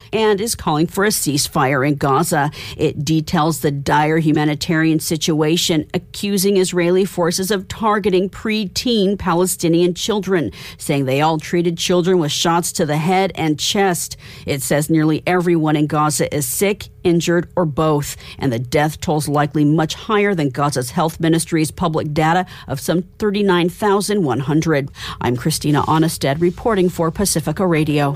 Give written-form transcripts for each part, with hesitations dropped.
and is calling for a ceasefire in Gaza. It details the dire humanitarian situation, accusing Israeli forces of targeting preteen Palestinian children, saying they all treated children with shots to the head and chest. It says nearly everyone in Gaza is sick, injured, or both, and the death toll is likely much higher than Gaza's health ministry's public data of some 39,100. I'm Christina Onnested reporting for Pacifica Radio.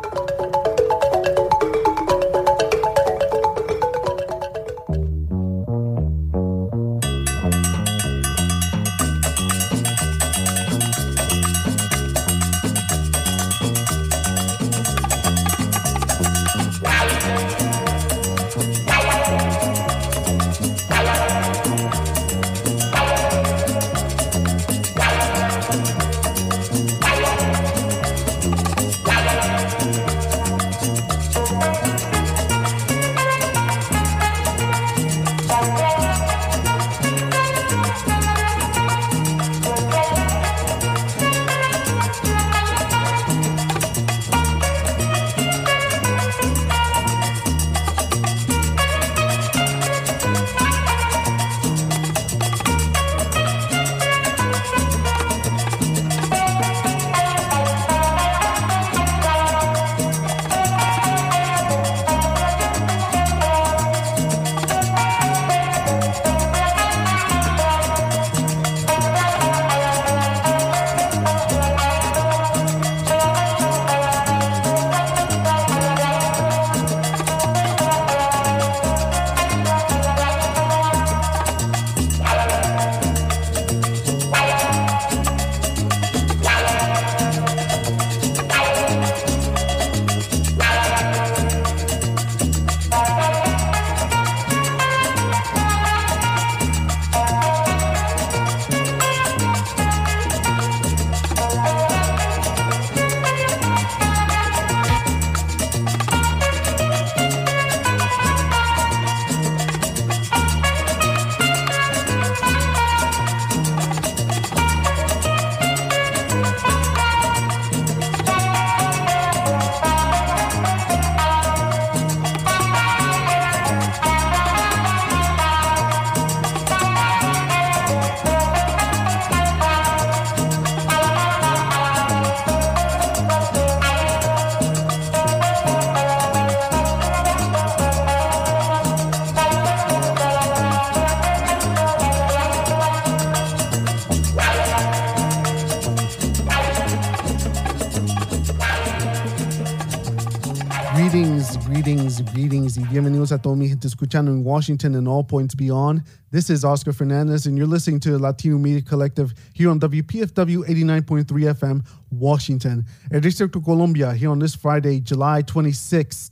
Greetings y bienvenidos a toda mi gente escuchando en Washington and all points beyond. This is Oscar Fernandez, and you're listening to Latino Media Collective here on WPFW 89.3 FM, Washington, El Distrito Colombia, here on this Friday, July 26,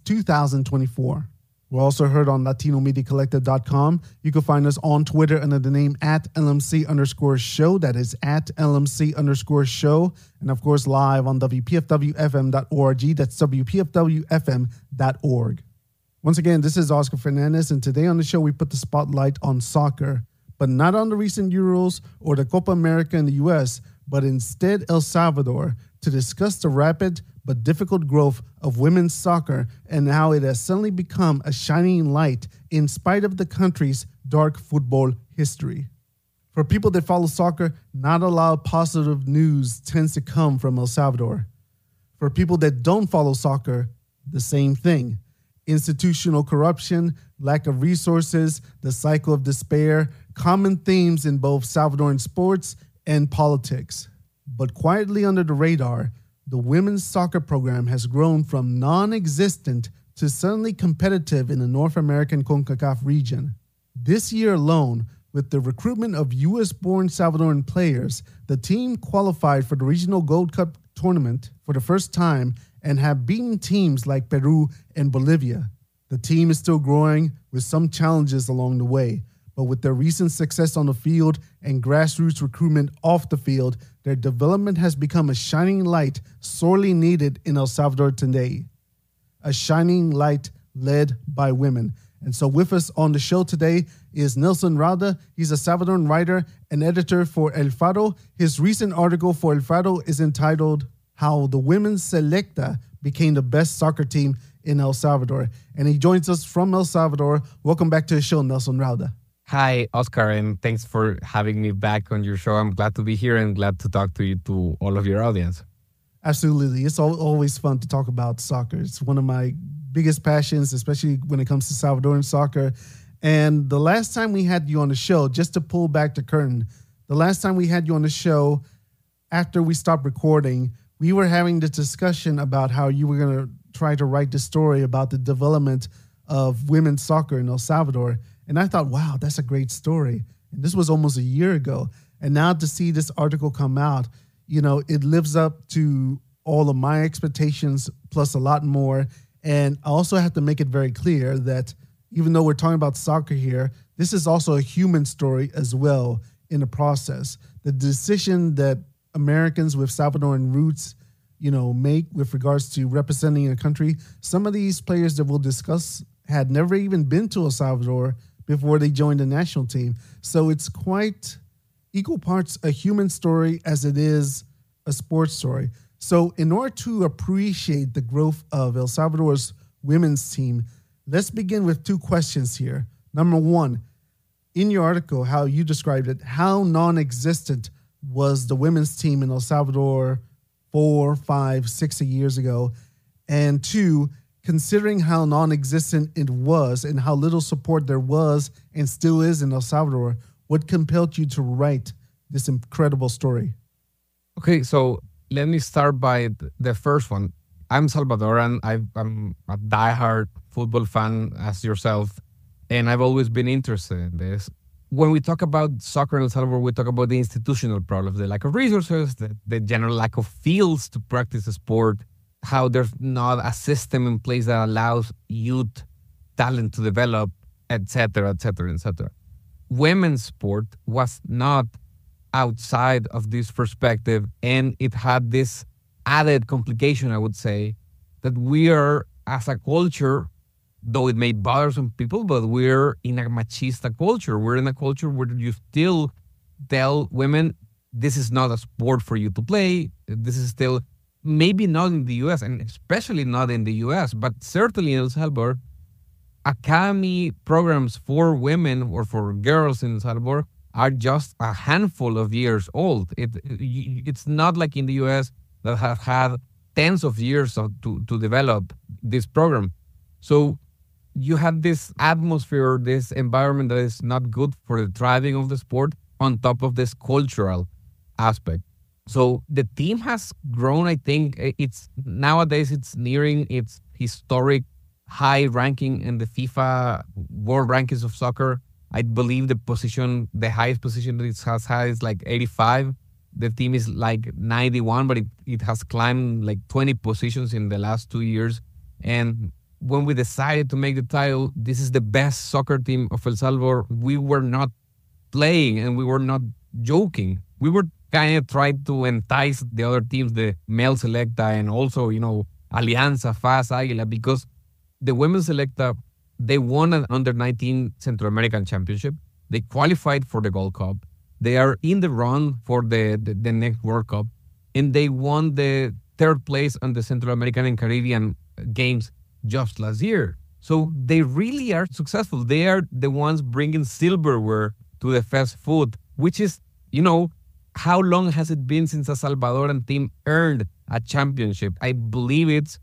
2024. We're also heard on LatinoMediaCollective.com. You can find us on Twitter under the name @LMC_show. That is @LMC_show. And of course, live on WPFWFM.org. That's WPFWFM.org. Once again, this is Oscar Fernandez, and today on the show, we put the spotlight on soccer, but not on the recent Euros or the Copa America in the U.S., but instead El Salvador, to discuss the rapid but difficult growth of women's soccer and how it has suddenly become a shining light in spite of the country's dark football history. For people that follow soccer, not a lot of positive news tends to come from El Salvador. For people that don't follow soccer, the same thing. Institutional corruption, lack of resources, the cycle of despair, common themes in both Salvadoran sports and politics. But quietly under the radar, the women's soccer program has grown from non-existent to suddenly competitive in the North American CONCACAF region. This year alone, with the recruitment of U.S.-born Salvadoran players, the team qualified for the Regional Gold Cup tournament for the first time and have beaten teams like Peru and Bolivia. The team is still growing with some challenges along the way, but with their recent success on the field and grassroots recruitment off the field, their development has become a shining light sorely needed in El Salvador today. A shining light led by women. And so with us on the show today is Nelson Rauda. He's a Salvadoran writer and editor for El Faro. His recent article for El Faro is entitled How the Women's Selecta Became the Best Soccer Team in El Salvador. And he joins us from El Salvador. Welcome back to the show, Nelson Rauda. Hi, Oscar, and thanks for having me back on your show. I'm glad to be here and glad to talk to you, to all of your audience. Absolutely. It's always fun to talk about soccer. It's one of my biggest passions, especially when it comes to Salvadoran soccer. And the last time we had you on the show, just to pull back the curtain, the last time we had you on the show, after we stopped recording, we were having this discussion about how you were going to try to write the story about the development of women's soccer in El Salvador. And I thought, wow, that's a great story. And this was almost a year ago. And now to see this article come out, you know, it lives up to all of my expectations plus a lot more. And I also have to make it very clear that even though we're talking about soccer here, this is also a human story as well in the process. The decision that Americans with Salvadoran roots, you know, make with regards to representing a country, some of these players that we'll discuss had never even been to El Salvador before they joined the national team. So it's quite equal parts a human story as it is a sports story. So in order to appreciate the growth of El Salvador's women's team, let's begin with two questions here. Number one, in your article, how you described it, how non-existent was the women's team in El Salvador 4, 5, 6 years ago? And two, considering how non-existent it was and how little support there was and still is in El Salvador, what compelled you to write this incredible story? Okay, so let me start by the first one. I'm Salvadoran. I'm a diehard football fan as yourself, and I've always been interested in this. When we talk about soccer in El Salvador, we talk about the institutional problems, the lack of resources, the general lack of fields to practice the sport, how there's not a system in place that allows youth talent to develop, etc., etc., etc. Women's sport was not outside of this perspective, and it had this added complication, I would say, that we are, as a culture, though it may bother some people, but we're in a machista culture. We're in a culture where you still tell women, this is not a sport for you to play. This is still, maybe not in the U.S., and especially not in the U.S., but certainly in El Salvador, academy programs for women or for girls in El Salvador are just a handful of years old. It's not like in the U.S. that have had tens of years to develop this program. So you have this atmosphere, this environment that is not good for the thriving of the sport on top of this cultural aspect. So the team has grown. I think nowadays it's nearing its historic high ranking in the FIFA World Rankings of Soccer. I believe the highest position that it has had is like 85. The team is like 91, but it has climbed like 20 positions in the last 2 years. And when we decided to make the title, this is the best soccer team of El Salvador, we were not playing and we were not joking. We were kind of trying to entice the other teams, the male Selecta and also, Alianza, FAS, Águila, because the women's Selecta, they won an under-19 Central American Championship. They qualified for the Gold Cup. They are in the run for the next World Cup. And they won the third place on the Central American and Caribbean Games just last year. So they really are successful. They are the ones bringing silverware to the fast food, which is, how long has it been since a Salvadoran team earned a championship? I believe it's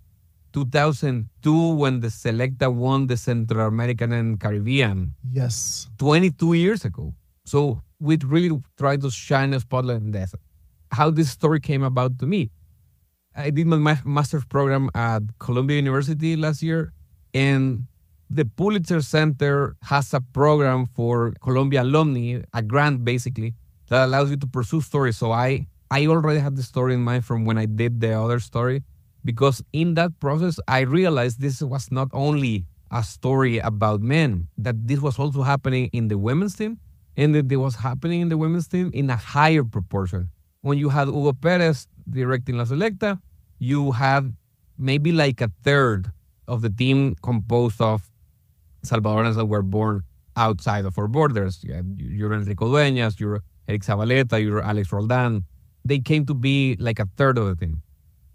2002 when the Selecta won the Central American and Caribbean. Yes. 22 years ago. So we really tried to shine a spotlight on that. How this story came about to me. I did my master's program at Columbia University last year, and the Pulitzer Center has a program for Columbia alumni, a grant basically, that allows you to pursue stories. So I already had the story in mind from when I did the other story, because in that process, I realized this was not only a story about men, that this was also happening in the women's team, and that it was happening in the women's team in a higher proportion. When you had Hugo Perez directing La Selecta, you had maybe like a third of the team composed of Salvadorans that were born outside of our borders. You're Enrico Dueñas, you're Eric Zabaleta, you're Alex Roldan. They came to be like a third of the team.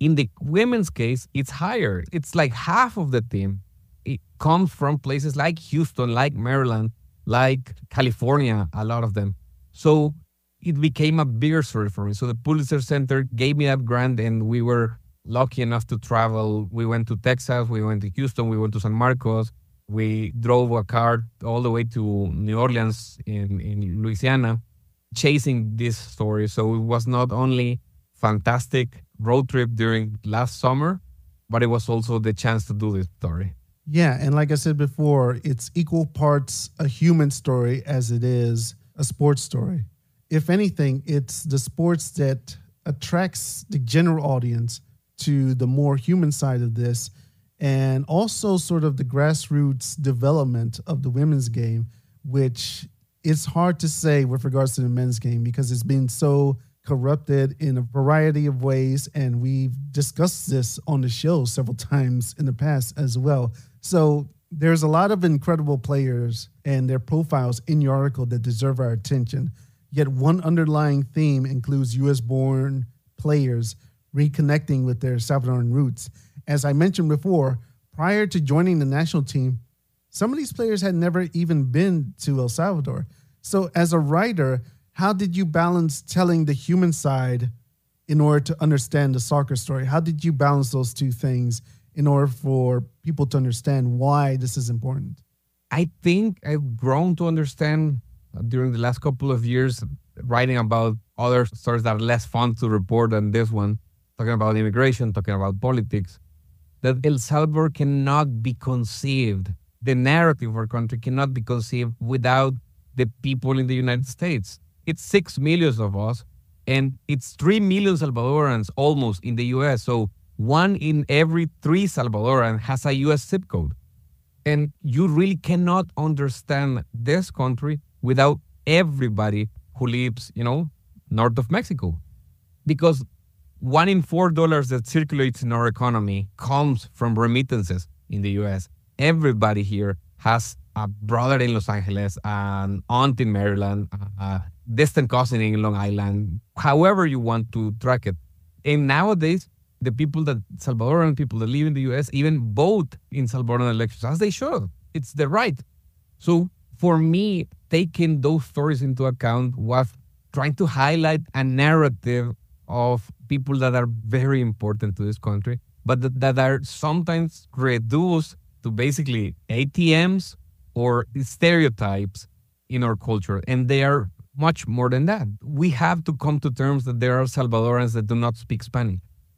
In the women's case, it's higher. It's like half of the team. It comes from places like Houston, like Maryland, like California, a lot of them. So it became a bigger story for me. So the Pulitzer Center gave me that grant, and we were lucky enough to travel. We went to Texas, we went to Houston, we went to San Marcos. We drove a car all the way to New Orleans in Louisiana, chasing this story. So it was not only fantastic road trip during last summer, but it was also the chance to do this story. Yeah, and like I said before, it's equal parts a human story as it is a sports story. If anything, it's the sports that attracts the general audience to the more human side of this, and also sort of the grassroots development of the women's game, which it's hard to say with regards to the men's game because it's been so corrupted in a variety of ways, and we've discussed this on the show several times in the past as well. So there's a lot of incredible players and their profiles in your article that deserve our attention. Yet one underlying theme includes U.S.-born players reconnecting with their Salvadoran roots. As I mentioned before, prior to joining the national team, some of these players had never even been to El Salvador. So as a writer, how did you balance telling the human side in order to understand the soccer story? How did you balance those two things in order for people to understand why this is important? I think I've grown to understand during the last couple of years, writing about other stories that are less fun to report than this one, talking about immigration, talking about politics, that El Salvador cannot be conceived. The narrative of our country cannot be conceived without the people in the United States. It's 6 million of us, and it's 3 million Salvadorans almost in the U.S. So 1 in every 3 Salvadoran has a U.S. zip code. And you really cannot understand this country without everybody who lives, north of Mexico. Because $1 in $4 that circulates in our economy comes from remittances in the U.S. Everybody here has a brother in Los Angeles, an aunt in Maryland, a distant cousin in Long Island, however you want to track it. And nowadays, the Salvadoran people that live in the U.S. even vote in Salvadoran elections, as they should. It's the right. So for me, taking those stories into account was trying to highlight a narrative of people that are very important to this country, but that are sometimes reduced to basically ATMs or stereotypes in our culture. And they are much more than that. We have to come to terms that there are Salvadorans that do not speak Spanish.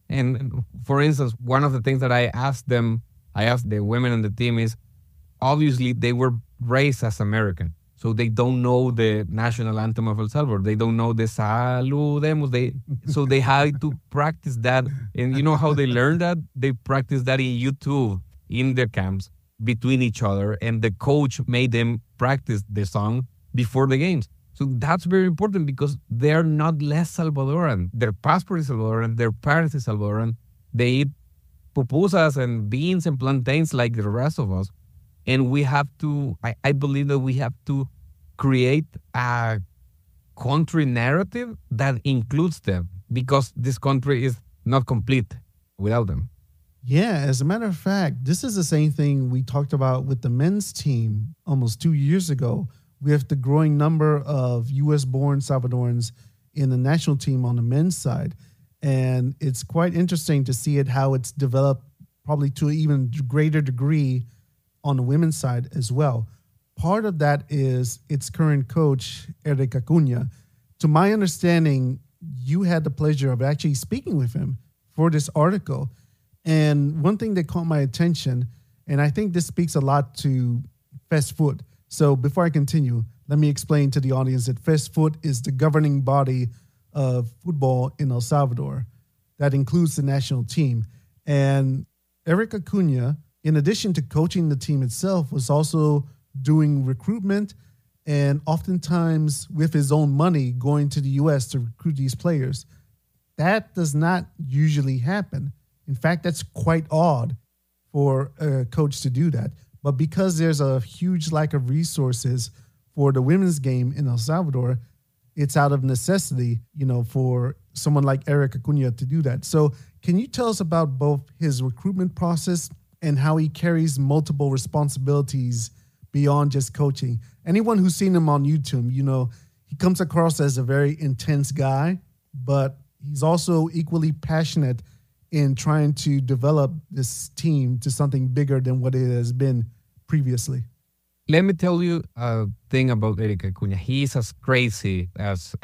And for instance, one of the things that I asked the women on the team is, obviously they were raised as American. So they don't know the national anthem of El Salvador. They don't know the Saludemos. So they had to practice that. And you know how they learned that? They practiced that in YouTube, in their camps, between each other. And the coach made them practice the song before the games. So that's very important because they're not less Salvadoran. Their passport is Salvadoran. Their parents is Salvadoran. They eat pupusas and beans and plantains like the rest of us. And we have to, I believe that we have to create a country narrative that includes them because this country is not complete without them. Yeah, as a matter of fact, this is the same thing we talked about with the men's team almost 2 years ago. We have the growing number of U.S.-born Salvadorans in the national team on the men's side. And it's quite interesting to see how it's developed probably to an even greater degree on the women's side as well. Part of that is its current coach, Eric Acuna. To my understanding, you had the pleasure of actually speaking with him for this article. And one thing that caught my attention, and I think this speaks a lot to FESFUT. So before I continue, let me explain to the audience that FESFUT is the governing body of football in El Salvador that includes the national team. And Eric Acuna, in addition to coaching the team itself, was also doing recruitment and oftentimes with his own money going to the U.S. to recruit these players. That does not usually happen. In fact, that's quite odd for a coach to do that. But because there's a huge lack of resources for the women's game in El Salvador, it's out of necessity, for someone like Eric Acuna to do that. So Can you tell us about both his recruitment process and how he carries multiple responsibilities beyond just coaching? Anyone who's seen him on YouTube, he comes across as a very intense guy, but he's also equally passionate in trying to develop this team to something bigger than what it has been previously. Let me tell you a thing about Eric Acuna. He's as crazy as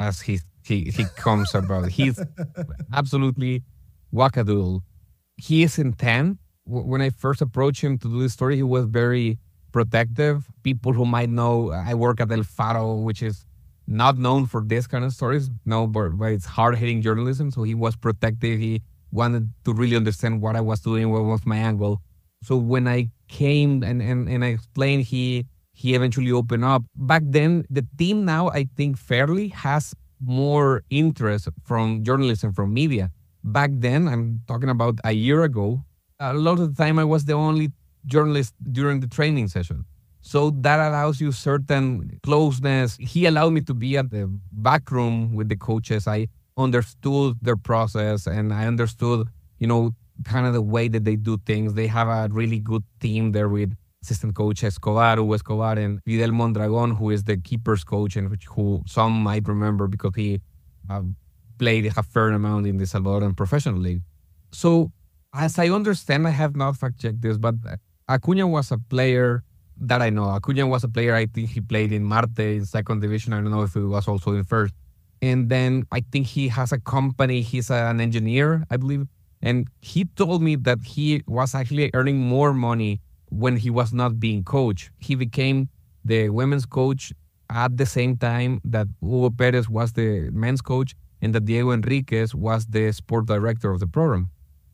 he comes about. He's absolutely wackadoodle. He is intense. When I first approached him to do this story, he was very protective. People who might know, I work at El Faro, which is not known for this kind of stories, no, but it's hard-hitting journalism. So he was protective. He wanted to really understand what I was doing, what was my angle. So when I came and I explained, he eventually opened up. Back then, the team now, I think fairly, has more interest from journalism, from media. Back then, I'm talking about a year ago, a lot of the time I was the only journalist during the training session. So that allows you certain closeness. He allowed me to be at the back room with the coaches. I understood their process and I understood, kind of the way that they do things. They have a really good team there with assistant coach Hugo Escobar, and Fidel Mondragon, who is the keepers coach, and who some might remember because he played a fair amount in the Salvadoran professional league. So as I understand, I have not fact-checked this, but Acuna was a player that I know. Acuna was a player, I think he played in Marte in second division. I don't know if he was also in first. And then I think he has a company. He's an engineer, I believe. And he told me that he was actually earning more money when he was not being coached. He became the women's coach at the same time that Hugo Perez was the men's coach and that Diego Enriquez was the sport director of the program.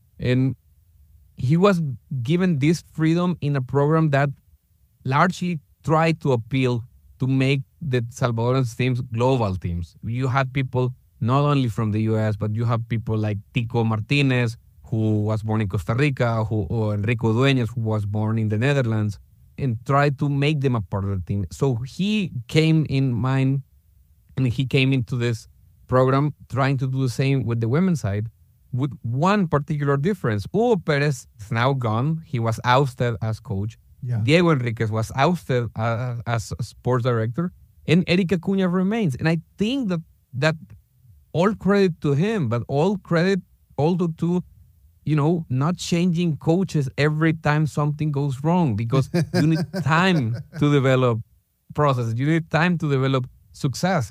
And he was given this freedom in a program that largely tried to appeal to make the Salvadoran teams global teams. You had people not only from the U.S., but you have people like Tico Martinez, who was born in Costa Rica, or Enrico Dueñas, who was born in the Netherlands, and tried to make them a part of the team. So he came in mind, and he came into this program trying to do the same with the women's side, with one particular difference. Hugo Perez is now gone. He was ousted as coach. Yeah. Diego Enriquez was ousted as sports director, and Eric Acuna remains. And I think that all credit to him, but all credit also to, not changing coaches every time something goes wrong, because you need time to develop processes. You need time to develop success.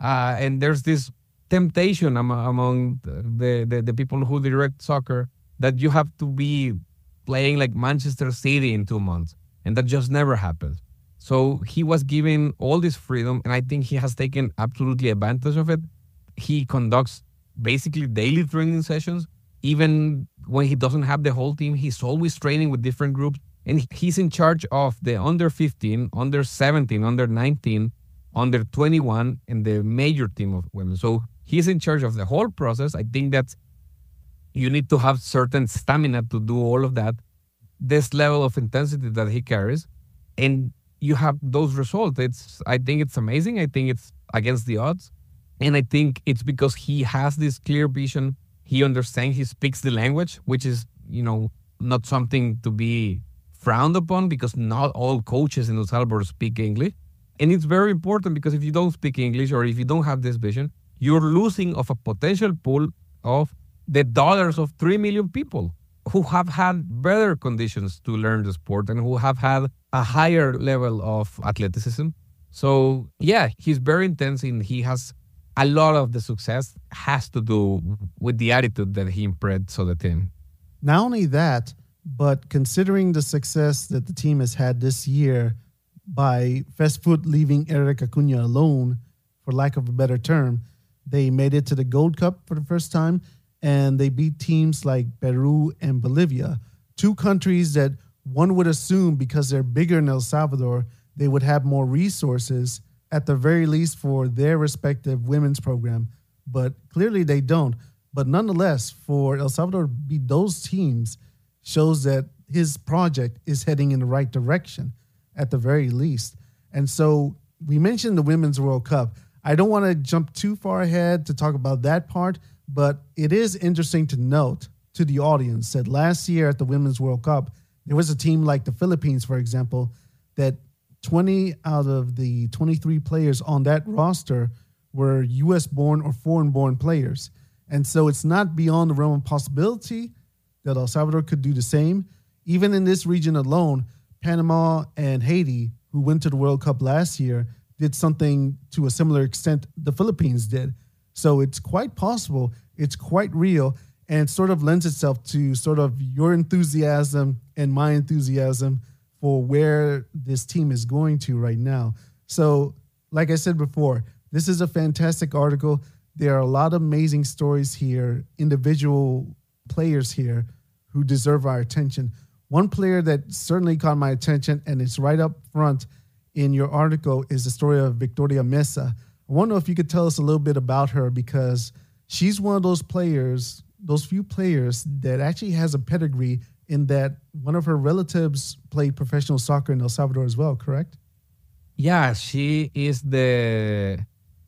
And there's this temptation among the people who direct soccer that you have to be playing like Manchester City in 2 months. And that just never happens. So he was given all this freedom, and I think he has taken absolutely advantage of it. He conducts basically daily training sessions. Even when he doesn't have the whole team, he's always training with different groups. And he's in charge of the under 15, under 17, under 19, under 21, and the major team of women. So he's in charge of the whole process. I think that you need to have certain stamina to do all of that, this level of intensity that he carries, and you have those results. I think it's amazing. I think it's against the odds. And I think it's because he has this clear vision. He understands, he speaks the language, which is, not something to be frowned upon, because not all coaches in El Salvador speak English. And it's very important, because if you don't speak English or if you don't have this vision, you're losing of a potential pool of the daughters of 3 million people who have had better conditions to learn the sport and who have had a higher level of athleticism. So yeah, he's very intense, and he has a lot of the success has to do with the attitude that he imparts on the team. Not only that, but considering the success that the team has had this year by FESFUT leaving Eric Acuna alone, for lack of a better term, they made it to the Gold Cup for the first time, and they beat teams like Peru and Bolivia, 2 countries that one would assume, because they're bigger in El Salvador, they would have more resources, at the very least for their respective women's program. But clearly they don't. But nonetheless, for El Salvador to beat those teams shows that his project is heading in the right direction, at the very least. And so we mentioned the Women's World Cup. I don't want to jump too far ahead to talk about that part, but it is interesting to note to the audience that last year at the Women's World Cup, there was a team like the Philippines, for example, that 20 out of the 23 players on that roster were U.S.-born or foreign-born players. And so it's not beyond the realm of possibility that El Salvador could do the same. Even in this region alone, Panama and Haiti, who went to the World Cup last year, did something to a similar extent the Philippines did. So it's quite possible, it's quite real, and sort of lends itself to sort of your enthusiasm and my enthusiasm for where this team is going to right now. So, like I said before, this is a fantastic article. There are a lot of amazing stories here, individual players here who deserve our attention. One player that certainly caught my attention, and it's right up front in your article, is the story of Victoria Mesa. I want to know if you could tell us a little bit about her, because she's one of those players, those few players that actually has a pedigree in that one of her relatives played professional soccer in El Salvador as well, correct? Yeah, she is the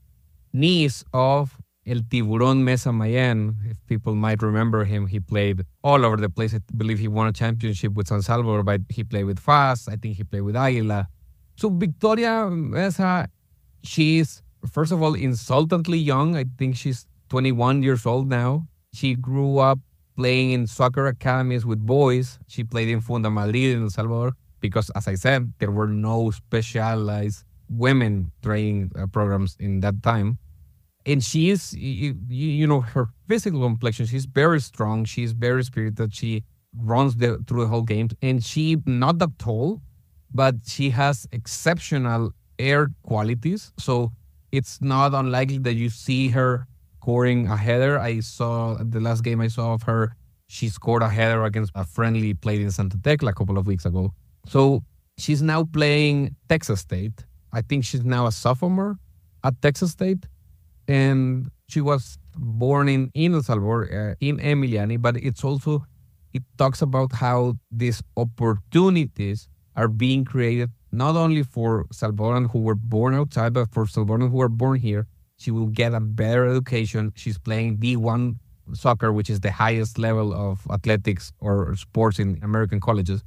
niece of El Tiburón Mesa Mayen. If people might remember him, he played all over the place. I believe he won a championship with San Salvador, but he played with FAS. I think he played with Águila. So Victoria Mesa, she's, first of all, insultantly young. I think she's 21 years old now. She grew up playing in soccer academies with boys. She played in Funda Madrid in El Salvador because, as I said, there were no specialized women training programs in that time. And she is, you know, her physical complexion, she's very strong. She's very spirited. She runs through the whole game. And she, not that tall, but she has exceptional air qualities. So it's not unlikely that you see her scoring a header. I saw the last game I saw of her, she scored a header against a friendly played in Santa Tecla a couple of weeks ago. So she's now playing Texas State. I think she's now a sophomore at Texas State. And she was born in El Salvador, in Emiliani, but it talks about how these opportunities are being created not only for Salvadorans who were born outside, but for Salvadorans who are born here. She will get a better education. She's playing D1 soccer, which is the highest level of athletics or sports in American colleges.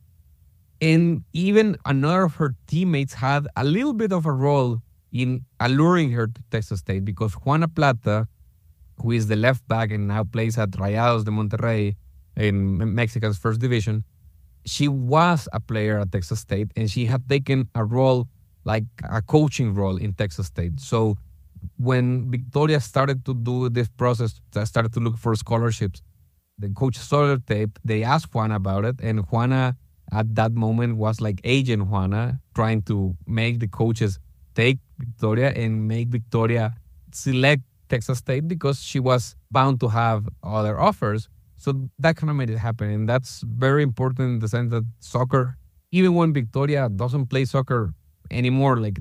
And even another of her teammates had a little bit of a role in alluring her to Texas State, because Juana Plata, who is the left back and now plays at Rayados de Monterrey in Mexico's first division, she was a player at Texas State, and she had taken a role, like a coaching role in Texas State. So when Victoria started to do this process, started to look for scholarships, the coach saw the tape, they asked Juana about it, and Juana at that moment was like Agent Juana, trying to make the coaches take Victoria and make Victoria select Texas State, because she was bound to have other offers. So that kind of made it happen. And that's very important in the sense that soccer, even when Victoria doesn't play soccer anymore, like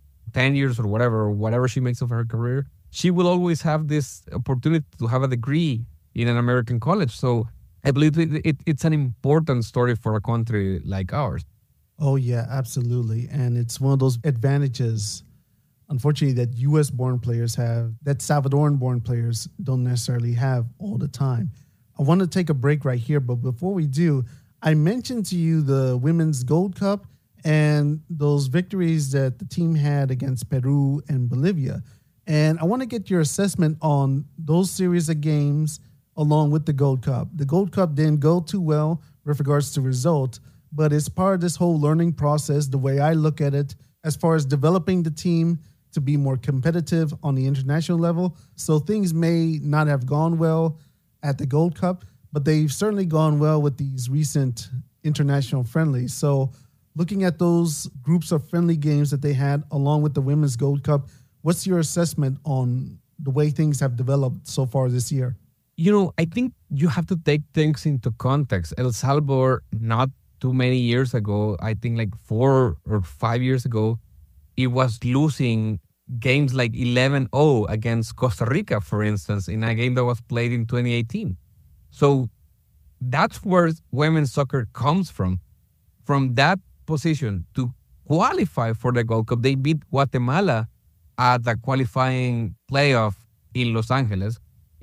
10 years or whatever she makes of her career, she will always have this opportunity to have a degree in an American college. So I believe it's an important story for a country like ours. Oh, yeah, absolutely. And it's one of those advantages, unfortunately, that U.S.-born players have, that Salvadoran-born players don't necessarily have all the time. I want to take a break right here, but before we do, I mentioned to you the Women's Gold Cup and those victories that the team had against Peru and Bolivia. And I want to get your assessment on those series of games along with the Gold Cup. The Gold Cup didn't go too well with regards to result, but it's part of this whole learning process, the way I look at it, as far as developing the team to be more competitive on the international level. So things may not have gone well at the Gold Cup, but they've certainly gone well with these recent international friendlies. So looking at those groups of friendly games that they had along with the Women's Gold Cup, what's your assessment on the way things have developed so far this year? You know, I think you have to take things into context. El Salvador, not too many years ago, I think like 4 or 5 years ago, it was losing games like 11-0 against Costa Rica, for instance, in a game that was played in 2018. So that's where women's soccer comes from. From that position to qualify for the Gold Cup, they beat Guatemala at the qualifying playoff in Los Angeles.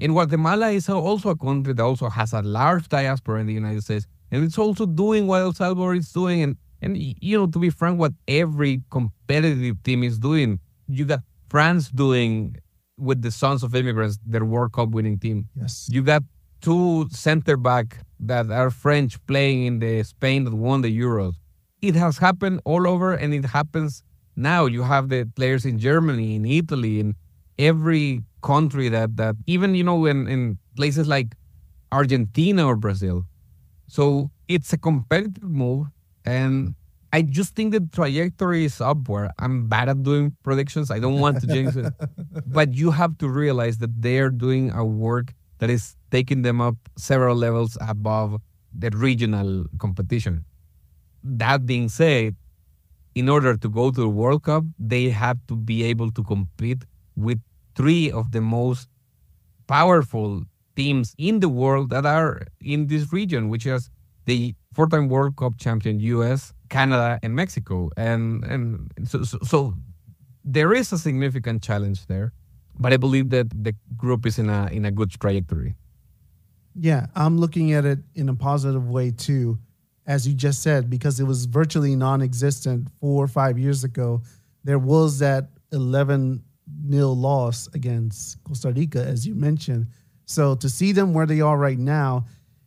And Guatemala is also a country that also has a large diaspora in the United States. And it's also doing what El Salvador is doing. And to be frank, what every competitive team is doing. You got France doing with the Sons of Immigrants, their World Cup winning team. Yes. You got two center back that are French playing in the Spain that won the Euros. It has happened all over, and it happens now. You have the players in Germany, in Italy, in every country that even, in places like Argentina or Brazil. So it's a competitive move, and I just think the trajectory is upward. I'm bad at doing predictions. I don't want to jinx it. But you have to realize that they're doing a work that is taking them up several levels above the regional competition. That being said, in order to go to the World Cup, they have to be able to compete with three of the most powerful teams in the world that are in this region, which is the four-time World Cup champion U.S., Canada, and Mexico. And so there is a significant challenge there, but I believe that the group is in a good trajectory. Yeah, I'm looking at it in a positive way too, as you just said, because it was virtually non-existent 4 or 5 years ago. There was that 11-0 loss against Costa Rica, as you mentioned. So to see them where they are right now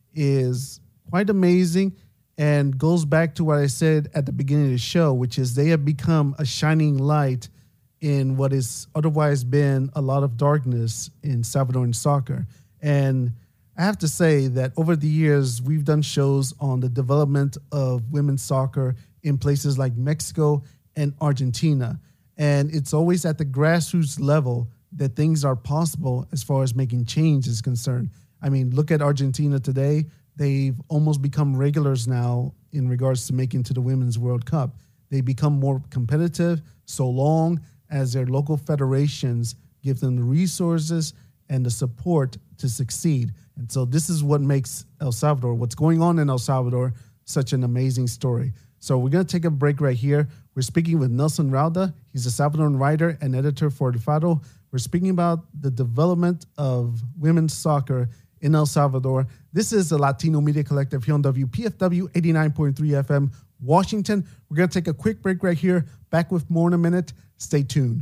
is quite amazing, and goes back to what I said at the beginning of the show, which is they have become a shining light in what has otherwise been a lot of darkness in Salvadoran soccer. And I have to say that over the years, we've done shows on the development of women's soccer in places like Mexico and Argentina. And it's always at the grassroots level that things are possible as far as making change is concerned. I mean, look at Argentina today. They've almost become regulars now in regards to making to the Women's World Cup. They become more competitive so long as their local federations give them the resources and the support to succeed. And so this is what makes El Salvador, what's going on in El Salvador, such an amazing story. So we're going to take a break right here. We're speaking with Nelson Rauda. He's a Salvadoran writer and editor for El Faro. We're speaking about the development of women's soccer in El Salvador. This is the Latino Media Collective here on WPFW 89.3 FM, Washington. We're going to take a quick break right here. Back with more in a minute. Stay tuned.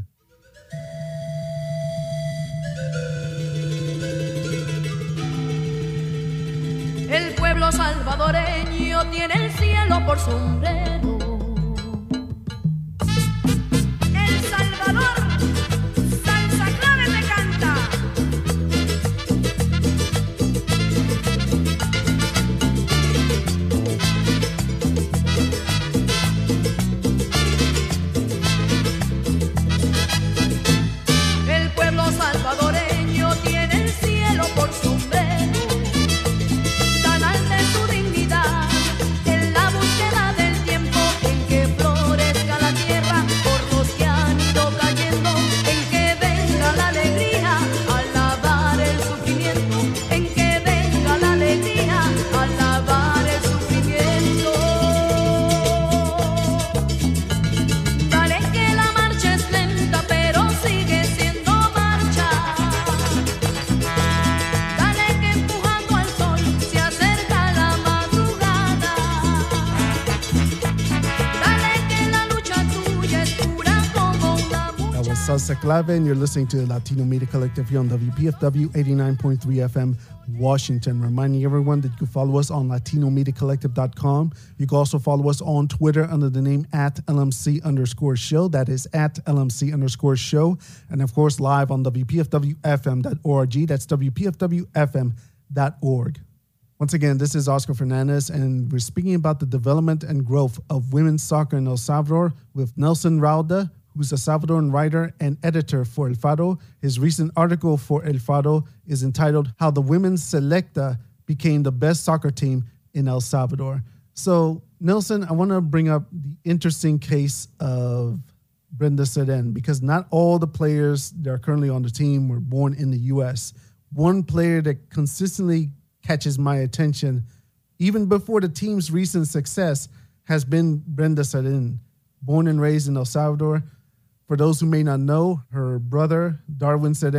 El pueblo salvadoreño tiene el cielo por sombrero. El Salvador, salsa clave te canta. El pueblo salvadoreño tiene el cielo por sombrero. Salsa Clave, and you're listening to the Latino Media Collective here on WPFW 89.3 FM, Washington. Reminding everyone that you can follow us on LatinoMediaCollective.com. You can also follow us on Twitter under the name @LMC_show. That is @LMC_show. And of course, live on WPFWFM.org. That's WPFWFM.org. Once again, this is Oscar Fernandez, and we're speaking about the development and growth of women's soccer in El Salvador with Nelson Rauda, who's a Salvadoran writer and editor for El Faro. His recent article for El Faro is entitled How the Women's Selecta Became the Best Soccer Team in El Salvador. So, Nelson, I want to bring up the interesting case of Brenda Seren, because not all the players that are currently on the team were born in the U.S. One player that consistently catches my attention, even before the team's recent success, has been Brenda Seren, born and raised in El Salvador. For those who may not know, her brother, Darwin Seren,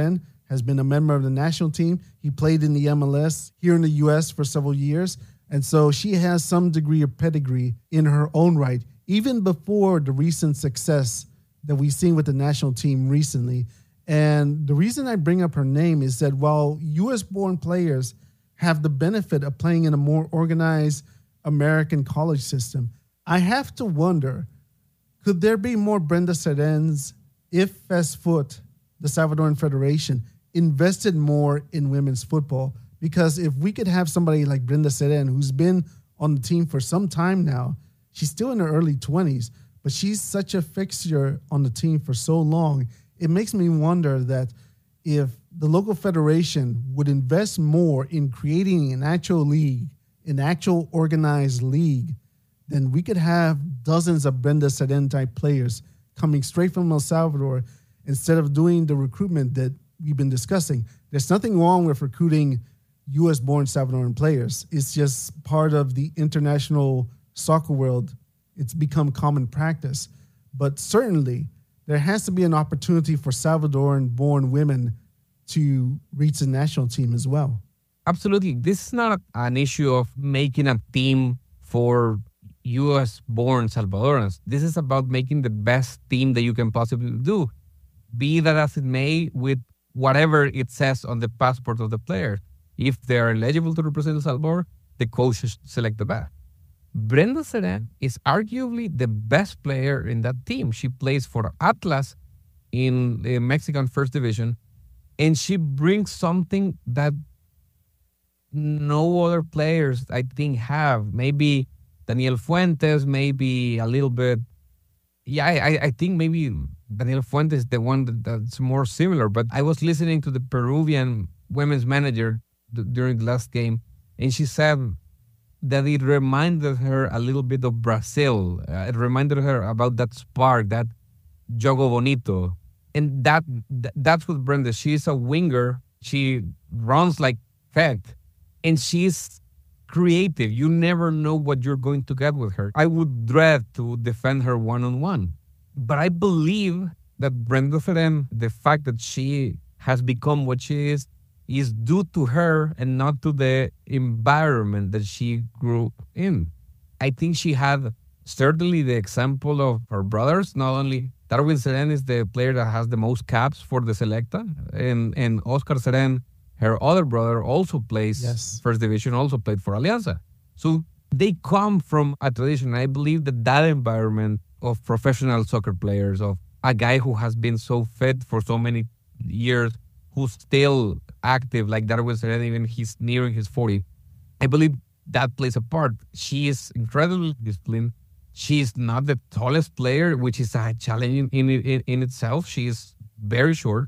has been a member of the national team. He played in the MLS here in the U.S. for several years. And so she has some degree of pedigree in her own right, even before the recent success that we've seen with the national team recently. And the reason I bring up her name is that while U.S.-born players have the benefit of playing in a more organized American college system, I have to wonder, could there be more Brenda Serens if FESFUT, the Salvadoran Federation, invested more in women's football? Because if we could have somebody like Brenda Seren, who's been on the team for some time now, she's still in her early 20s, but she's such a fixture on the team for so long, it makes me wonder that if the local federation would invest more in creating an actual league, an actual organized league, then we could have dozens of Brenda Seren type players coming straight from El Salvador instead of doing the recruitment that we've been discussing. There's nothing wrong with recruiting U.S.-born Salvadoran players. It's just part of the international soccer world. It's become common practice. But certainly, there has to be an opportunity for Salvadoran-born women to reach the national team as well. Absolutely. This is not an issue of making a team for U.S.-born Salvadorans. This is about making the best team that you can possibly do. Be that as it may, with whatever it says on the passport of the player. If they are eligible to represent El Salvador, the coach should select the best. Brenda Seren is arguably the best player in that team. She plays for Atlas in the Mexican First Division, and she brings something that no other players, I think, have. Maybe Daniel Fuentes, maybe a little bit. Yeah, I think maybe Daniel Fuentes is the one that's more similar. But I was listening to the Peruvian women's manager during the last game, and she said that it reminded her a little bit of Brazil. It reminded her about that spark, that jogo bonito. And that's what Brenda, she's a winger. She runs like heck, and she's creative. You never know what you're going to get with her. I would dread to defend her one-on-one. But I believe that Brenda Seren, the fact that she has become what she is due to her and not to the environment that she grew in. I think she had certainly the example of her brothers. Not only Darwin Seren is the player that has the most caps for the Selecta, and Oscar Seren, her other brother, also plays First Division, also played for Alianza. So they come from a tradition. I believe that environment of professional soccer players, of a guy who has been so fit for so many years, who's still active, like Darwin Seren, even he's nearing his 40. I believe that plays a part. She is incredibly disciplined. She's not the tallest player, which is a challenge in itself. She is very short.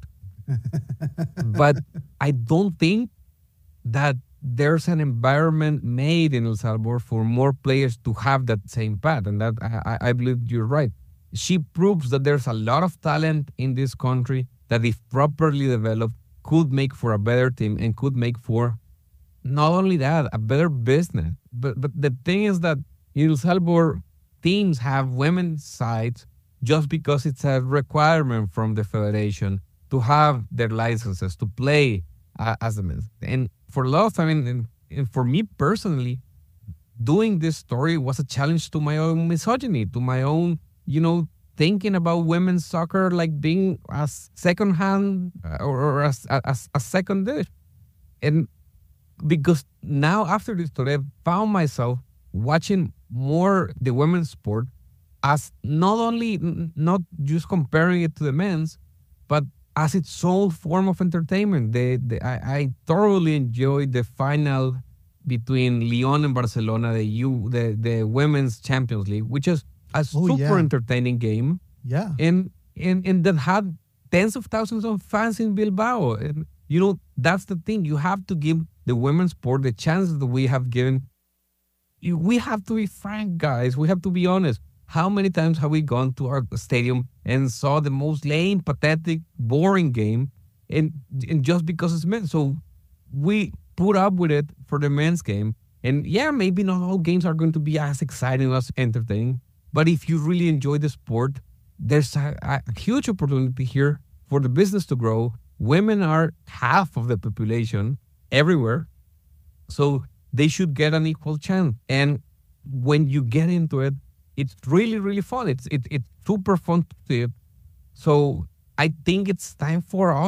But I don't think that there's an environment made in El Salvador for more players to have that same path. And that I believe you're right. She proves that there's a lot of talent in this country that, if properly developed, could make for a better team and could make for, not only that, a better business. But the thing is that in El Salvador, teams have women's sides just because it's a requirement from the federation to have their licenses to play as a men. And for a lot of time, and for me personally, doing this story was a challenge to my own misogyny, to my own, thinking about women's soccer like being a second-hand or a second dish. And because now, after this story, I found myself watching more the women's sport as not just comparing it to the men's, but as its own form of entertainment. I thoroughly enjoyed the final between Lyon and Barcelona, the Women's Champions League, which is a super entertaining game. Yeah. And that had tens of thousands of fans in Bilbao. And, that's the thing. You have to give the women's sport the chances that we have given. We have to be frank, guys. We have to be honest. How many times have we gone to our stadium and saw the most lame, pathetic, boring game, and just because it's men? So we put up with it for the men's game. And yeah, maybe not all games are going to be as exciting, as entertaining. But if you really enjoy the sport, there's a huge opportunity here for the business to grow, women are half of the population everywhere, so they should get an equal chance. And when you get into it, it's really, really fun. It's super fun to see it. So I think it's time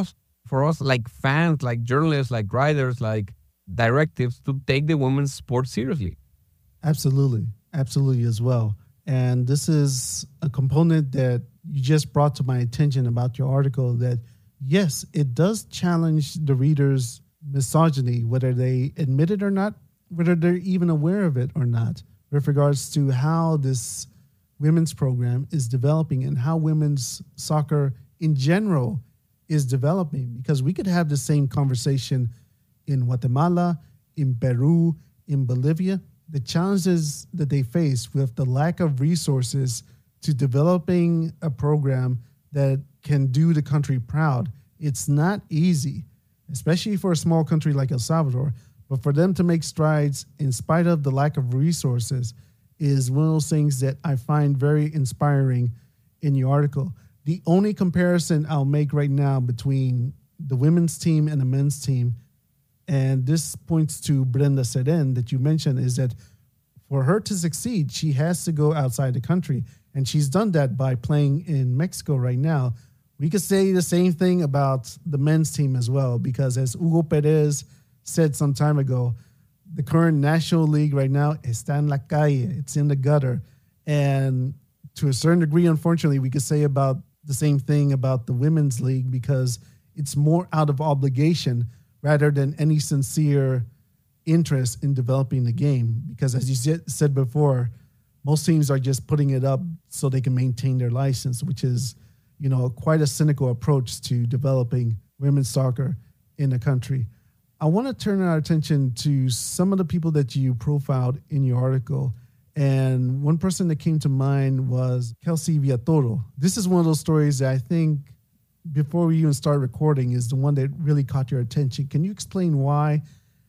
for us like fans, like journalists, like writers, like directives to take the women's sport seriously. Absolutely. Absolutely as well. And this is a component that you just brought to my attention about your article that, yes, it does challenge the readers' misogyny, whether they admit it or not, whether they're even aware of it or not, with regards to how this women's program is developing and how women's soccer in general is developing. Because we could have the same conversation in Guatemala, in Peru, in Bolivia. The challenges that they face with the lack of resources to developing a program that can do the country proud. It's not easy, especially for a small country like El Salvador. But for them to make strides in spite of the lack of resources is one of those things that I find very inspiring in your article. The only comparison I'll make right now between the women's team and the men's team, and this points to Brenda Seren that you mentioned, is that for her to succeed, she has to go outside the country. And she's done that by playing in Mexico right now. We could say the same thing about the men's team as well, because as Hugo Perez said some time ago, the current National League right now está en la calle. It's in the gutter. And to a certain degree, unfortunately, we could say about the same thing about the women's league, because it's more out of obligation rather than any sincere interest in developing the game. Because as you said before, most teams are just putting it up so they can maintain their license, which is, quite a cynical approach to developing women's soccer in the country. I want to turn our attention to some of the people that you profiled in your article. And one person that came to mind was Kelsey Villatoro. This is one of those stories that I think, before we even start recording, is the one that really caught your attention. Can you explain why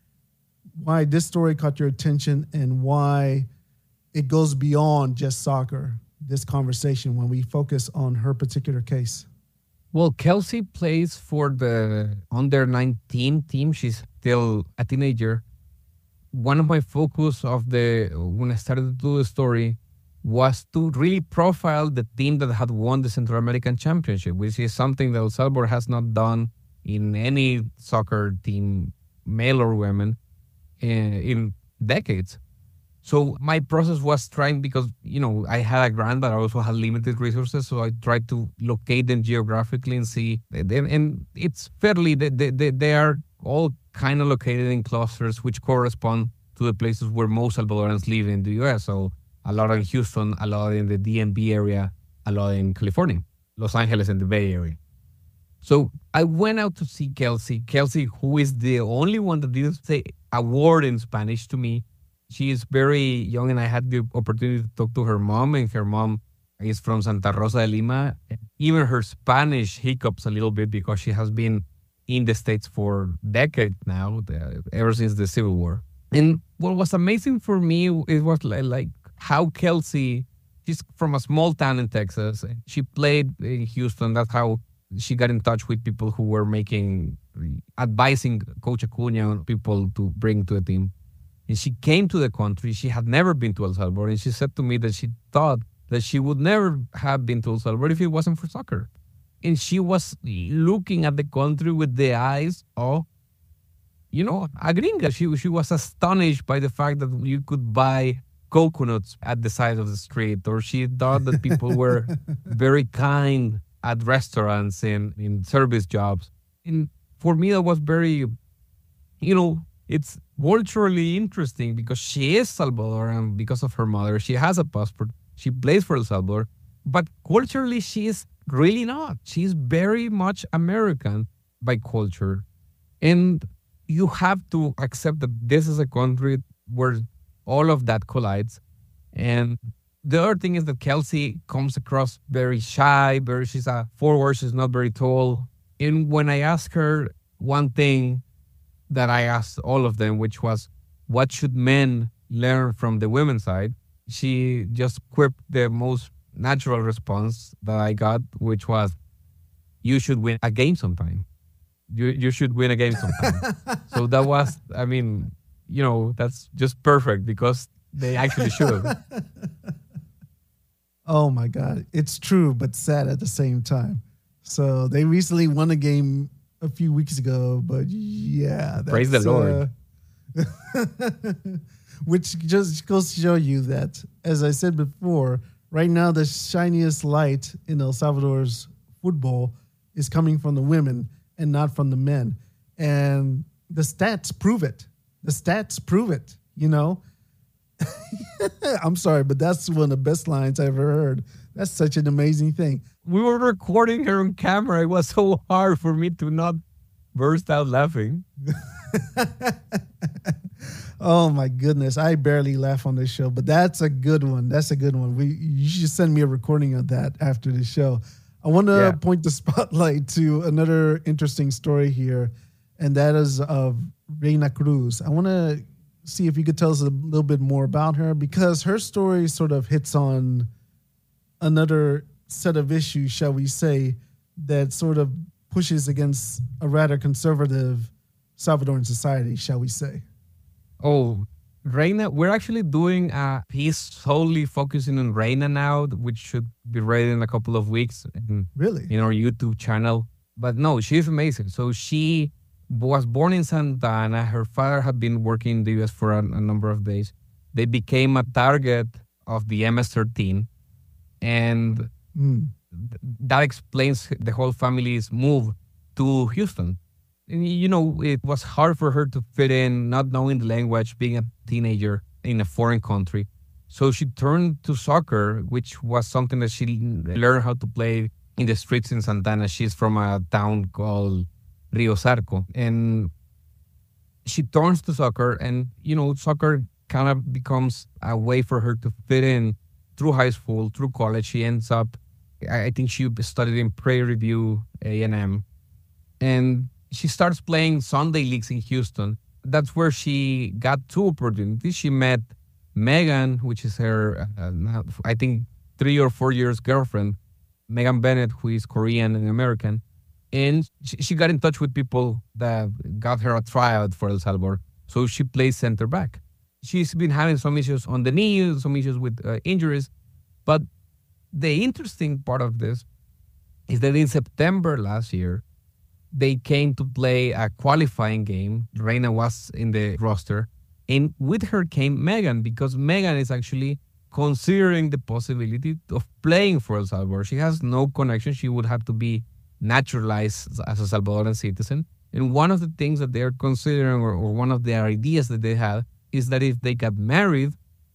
this story caught your attention and why it goes beyond just soccer, this conversation, when we focus on her particular case? Well, Kelsey plays for the under 19 team. She's still a teenager. One of my focus when I started to do the story was to really profile the team that had won the Central American Championship, which is something that El Salvador has not done in any soccer team, male or women, in decades. So my process was trying, because, I had a grant, but I also had limited resources. So I tried to locate them geographically and see. And it's fairly, they are all kind of located in clusters which correspond to the places where most Salvadorans live in the U.S. So a lot in Houston, a lot in the DMV area, a lot in California, Los Angeles and the Bay Area. So I went out to see Kelsey, who is the only one that didn't say a word in Spanish to me. She is very young, and I had the opportunity to talk to her mom, and her mom is from Santa Rosa de Lima. Even her Spanish hiccups a little bit because she has been in the States for decades now, ever since the Civil War. And what was amazing for me, it was like how Kelsey, she's from a small town in Texas. She played in Houston. That's how she got in touch with people who were advising Coach Acuna on people to bring to the team. And she came to the country. She had never been to El Salvador. And she said to me that she thought that she would never have been to El Salvador if it wasn't for soccer. And she was looking at the country with the eyes of, a gringa. She was astonished by the fact that you could buy coconuts at the side of the street. Or she thought that people were very kind at restaurants and in service jobs. And for me, that was very, it's culturally interesting because she is Salvadoran because of her mother. She has a passport. She plays for El Salvador. But culturally, she is really not. She's very much American by culture. And you have to accept that this is a country where all of that collides. And the other thing is that Kelsey comes across very shy, she's a forward, she's not very tall. And when I asked her one thing that I asked all of them, which was, what should men learn from the women's side? She just quipped the most natural response that I got, which was, you should win a game sometime. You should win a game sometime. So that was, I mean, that's just perfect because they actually should. Oh my God. It's true, but sad at the same time. So they recently won a game a few weeks ago, but yeah. Praise the Lord. Which just goes to show you that, as I said before, right now the shiniest light in El Salvador's football is coming from the women and not from the men. And the stats prove it. The stats prove it, I'm sorry, but that's one of the best lines I've ever heard. That's such an amazing thing. We were recording her on camera. It was so hard for me to not burst out laughing. Oh my goodness. I barely laugh on this show, but that's a good one. That's a good one. You should send me a recording of that after the show. I want to point the spotlight to another interesting story here, and that is of Reina Cruz. I want to see if you could tell us a little bit more about her, because her story sort of hits on another set of issues, shall we say, that sort of pushes against a rather conservative Salvadoran society, shall we say. Oh, Reina, we're actually doing a piece solely focusing on Reina now, which should be ready in a couple of weeks. Really? In our YouTube channel. But no, she's amazing. So she was born in Santa Ana. Her father had been working in the U.S. for a number of days. They became a target of the MS-13. And that explains the whole family's move to Houston. And, it was hard for her to fit in, not knowing the language, being a teenager in a foreign country. So she turned to soccer, which was something that she learned how to play in the streets in Santa Ana. She's from a town called Rio Zarco. And she turns to soccer, and, soccer kind of becomes a way for her to fit in through high school, through college. She ends up, I think she studied in Prairie View A&M. And she starts playing Sunday leagues in Houston. That's where she got two opportunities. She met Megan, which is her, I think, 3 or 4 years girlfriend, Megan Bennett, who is Korean and American. And she got in touch with people that got her a tryout for El Salvador. So she plays center back. She's been having some issues on the knee, some issues with injuries. But the interesting part of this is that in September last year, they came to play a qualifying game. Reina was in the roster. And with her came Megan, because Megan is actually considering the possibility of playing for El Salvador. She has no connection. She would have to be naturalized as a Salvadoran citizen. And one of the things that they're considering, or one of the ideas that they have, is that if they got married,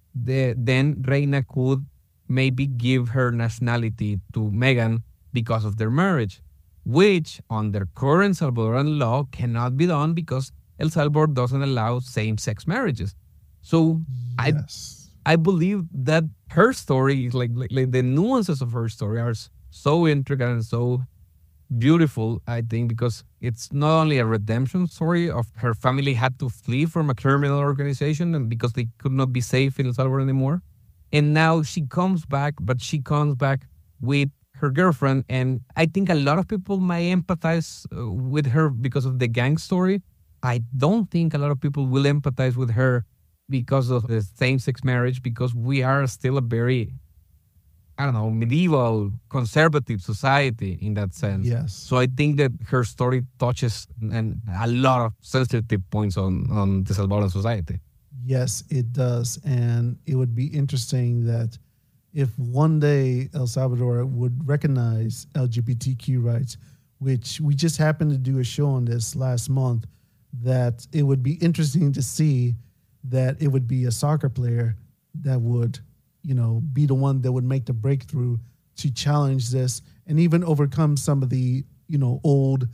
then Reina could maybe give her nationality to Megan because of their marriage, which under current Salvadoran law cannot be done because El Salvador doesn't allow same-sex marriages. So yes. I believe that her story, like the nuances of her story are so intricate and so beautiful, I think, because it's not only a redemption story of her family had to flee from a criminal organization and because they could not be safe in El Salvador anymore. And now she comes back, but she comes back with her girlfriend. And I think a lot of people might empathize with her because of the gang story. I don't think a lot of people will empathize with her because of the same-sex marriage, because we are still a very, medieval, conservative society in that sense. Yes. So I think that her story touches and a lot of sensitive points on the Salvadoran society. Yes, it does. And it would be interesting that if one day El Salvador would recognize LGBTQ rights, which we just happened to do a show on this last month, that it would be interesting to see that it would be a soccer player that would, be the one that would make the breakthrough to challenge this and even overcome some of the, old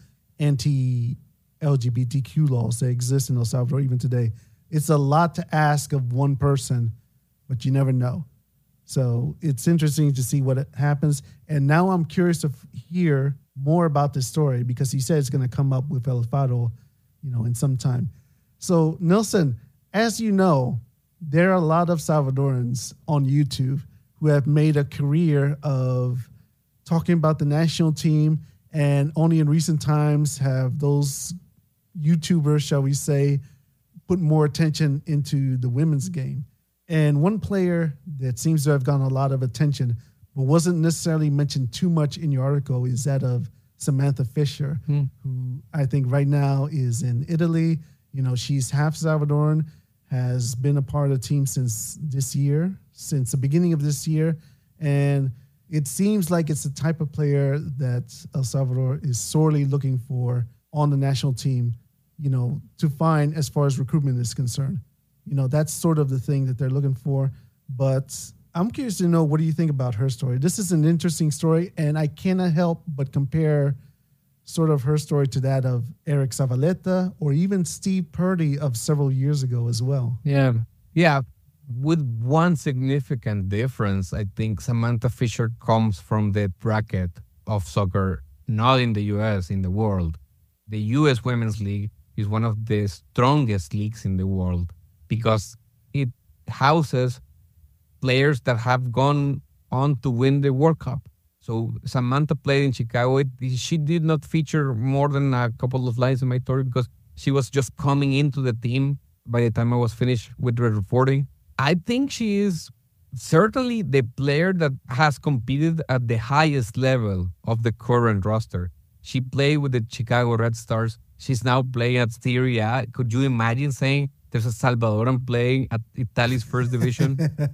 anti-LGBTQ laws that exist in El Salvador even today. It's a lot to ask of one person, but you never know. So it's interesting to see what happens. And now I'm curious to hear more about this story because he said it's going to come up with El Faro, in some time. So Nelson, as you know, there are a lot of Salvadorans on YouTube who have made a career of talking about the national team And only in recent times have those YouTubers, shall we say, put more attention into the women's game. And one player that seems to have gotten a lot of attention, but wasn't necessarily mentioned too much in your article, is that of Samantha Fisher, who I think right now is in Italy. You know, she's half Salvadoran, has been a part of the team since the beginning of this year. And it seems like it's the type of player that El Salvador is sorely looking for on the national team, you know, to find as far as recruitment is concerned. You know, that's sort of the thing that they're looking for. But I'm curious to know, what do you think about her story? This is an interesting story, and I cannot help but compare sort of her story to that of Eric Zavaleta or even Steve Purdy of several years ago as well. Yeah. Yeah. With one significant difference, I think Samantha Fisher comes from the bracket of soccer, not in the U.S., in the world. The U.S. Women's League is one of the strongest leagues in the world because it houses players that have gone on to win the World Cup. So Samantha played in Chicago. She did not feature more than a couple of lines in my story because she was just coming into the team by the time I was finished with the reporting. I think she is certainly the player that has competed at the highest level of the current roster. She played with the Chicago Red Stars. She's now playing at Serie A. Could you imagine saying there's a Salvadoran playing at Italy's first division?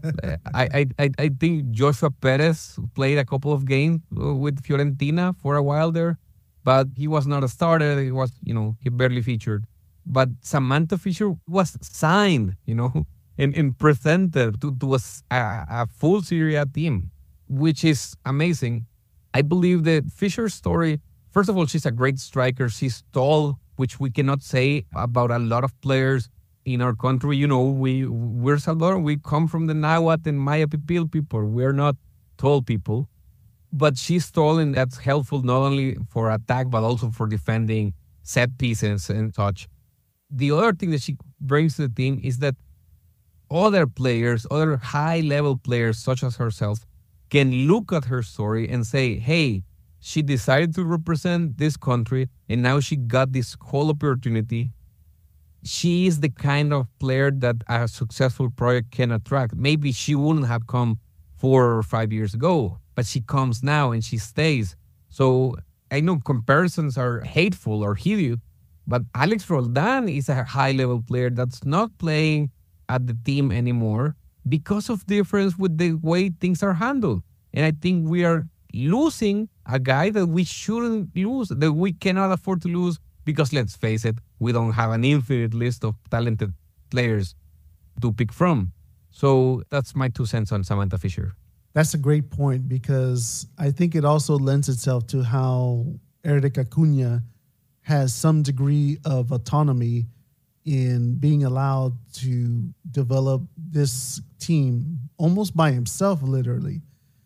I think Joshua Perez played a couple of games with Fiorentina for a while there, but he was not a starter. He barely featured. But Samantha Fisher was signed, and presented to a full Serie A team, which is amazing. I believe that Fisher's story, first of all, she's a great striker. She's tall, which we cannot say about a lot of players in our country. We're Salvadoran. We come from the Nahuatl and Maya Pipil people. We're not tall people. But she's tall, and that's helpful not only for attack, but also for defending set pieces and such. The other thing that she brings to the team is that other players, other high-level players such as herself, can look at her story and say, hey, she decided to represent this country, and now she got this whole opportunity. She is the kind of player that a successful project can attract. Maybe she wouldn't have come 4 or 5 years ago, but she comes now and she stays. So I know comparisons are hateful or hideous, but Alex Roldan is a high-level player that's not playing at the team anymore because of difference with the way things are handled. And I think we are losing a guy that we shouldn't lose, that we cannot afford to lose, because let's face it, we don't have an infinite list of talented players to pick from. So that's my 2 cents on Samantha Fisher. That's a great point, because I think it also lends itself to how Eric Acuna has some degree of autonomy in being allowed to develop this team almost by himself, literally.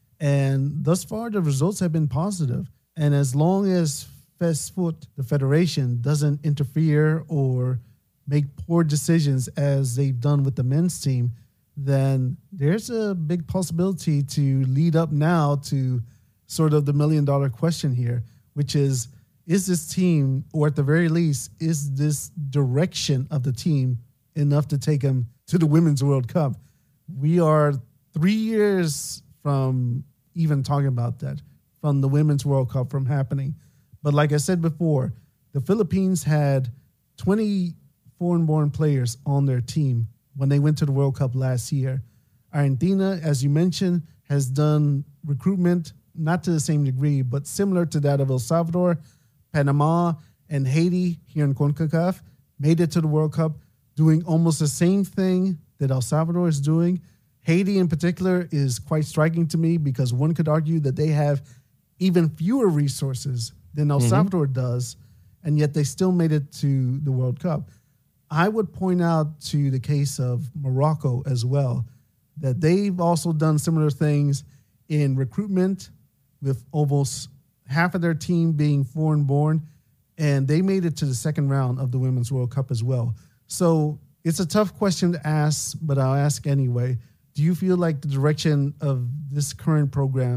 And thus far, the results have been positive. And as long as FESFUT, the federation, doesn't interfere or make poor decisions as they've done with the men's team, then there's a big possibility to lead up now to sort of the $1 million question here, which is this team, or at the very least, is this direction of the team enough to take them to the Women's World Cup? We are 3 years from even talking about that, from the Women's World Cup from happening. But like I said before, the Philippines had 20 foreign-born players on their team when they went to the World Cup last year. Argentina, as you mentioned, has done recruitment, not to the same degree, but similar to that of El Salvador. Panama and Haiti here in CONCACAF made it to the World Cup doing almost the same thing that El Salvador is doing. Haiti in particular is quite striking to me because one could argue that they have even fewer resources than El Salvador does, and yet they still made it to the World Cup. I would point out to the case of Morocco as well, that they've also done similar things in recruitment with almost half of their team being foreign-born, and they made it to the second round of the Women's World Cup as well. So it's a tough question to ask, but I'll ask anyway. Do you feel like the direction of this current program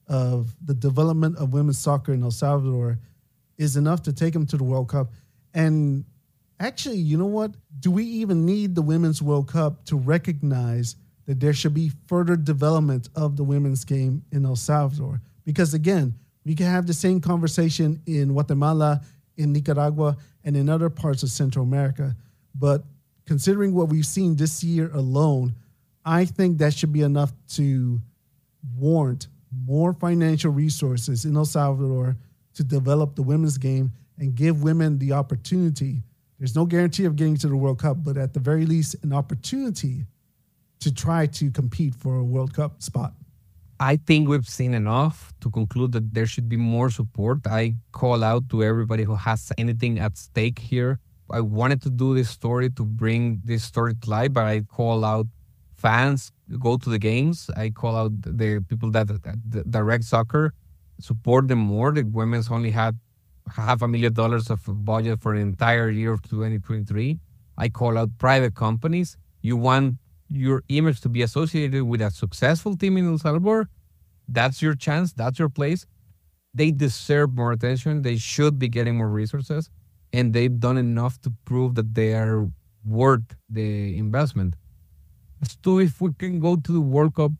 of the development of women's soccer in El Salvador is enough to take them to the World Cup. And actually, you know what? Do we even need the Women's World Cup to recognize that there should be further development of the women's game in El Salvador? Because again, we can have the same conversation in Guatemala, in Nicaragua, and in other parts of Central America. But considering what we've seen this year alone, I think that should be enough to warrant more financial resources in El Salvador to develop the women's game and give women the opportunity. There's no guarantee of getting to the World Cup, but at the very least, an opportunity to try to compete for a World Cup spot. I think we've seen enough to conclude that there should be more support. I call out to everybody who has anything at stake here. I wanted to do this story to bring this story to life, but I call out fans, go to the games. I call out the people that direct soccer, support them more. The women's only had $500,000 of budget for an entire year of 2023. I call out private companies. You want your image to be associated with a successful team in El Salvador, that's your chance, that's your place. They deserve more attention. They should be getting more resources, and they've done enough to prove that they are worth the investment. As to if we can go to the World Cup,